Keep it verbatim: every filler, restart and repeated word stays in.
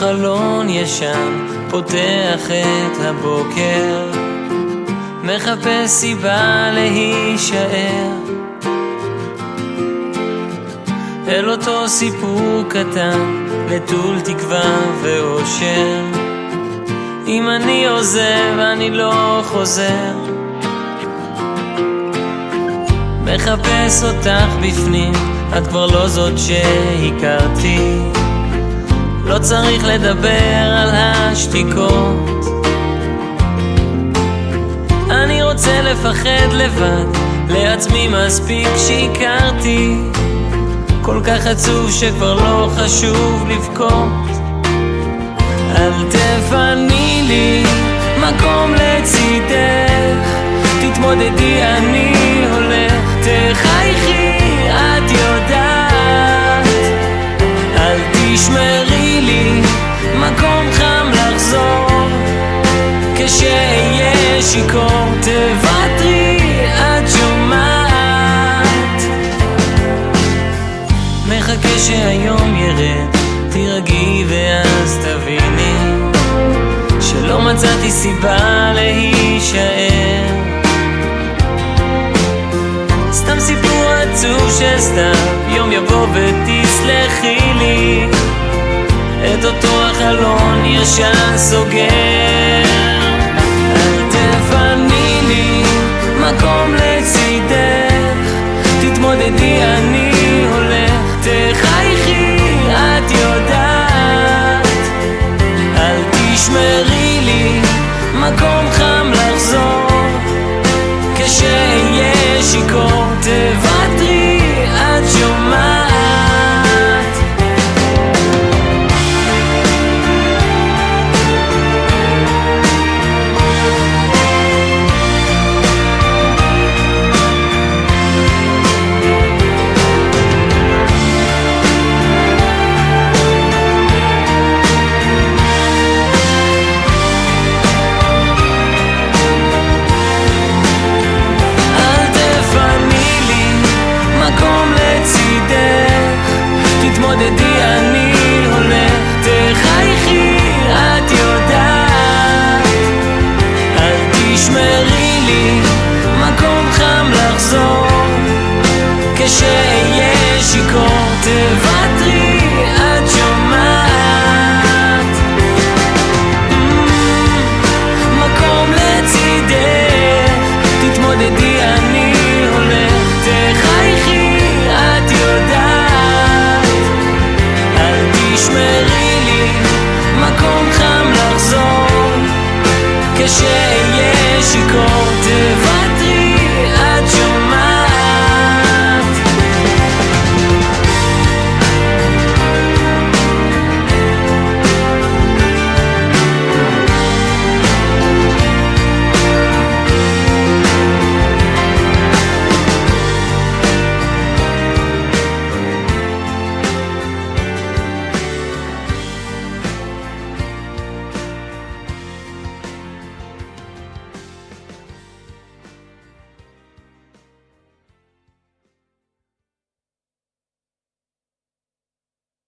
חלון ישן, פותח את הבוקר, מחפש סיבה להישאר אל אותו סיפור קטן, נטול תקווה ואושר. אם אני עוזב אני לא חוזר, מחפש אותך בפנים, את כבר לא זאת שהכרתי. לא צריך לדבר על השתיקות, אני רוצה לפחד לבד, לעצמי מספיק שהכרתי. כל כך עצוב שכבר לא חשוב לבכות. אל תפני לי מקום לצידך, תתמודדי אני הולך, תחייכי את יודעת. אל תשמרי לי מקום חם לחזור, כשאהיה שיכור תוותרי את שומעת. מחכה שהיום ירד, תירגעי ואז תביני שלא מצאתי סיבה להישאר. סתם סיפור עצוב שסתם יום יבוא ותסלחי לי, את אותו החלון ישן סוגר. אל תפני לי מקום לצידך, תתמודדי אני הולך, תחייכי את יודעת. אל תשמרי לי מקום חם לחזור, כשאהיה שיכור תוותרי את שומעת. תתמודדי אני הולך, תחייכי את יודעת. אל תשמרי לי מקום חם לחזור, כשאהיה שיכור תוותרי את שומעת. מקום לצידך, תתמודדי אני הולך, תחייכי את יודעת. תשמרי לי מקום חם לחזור, כשאהיה שיכור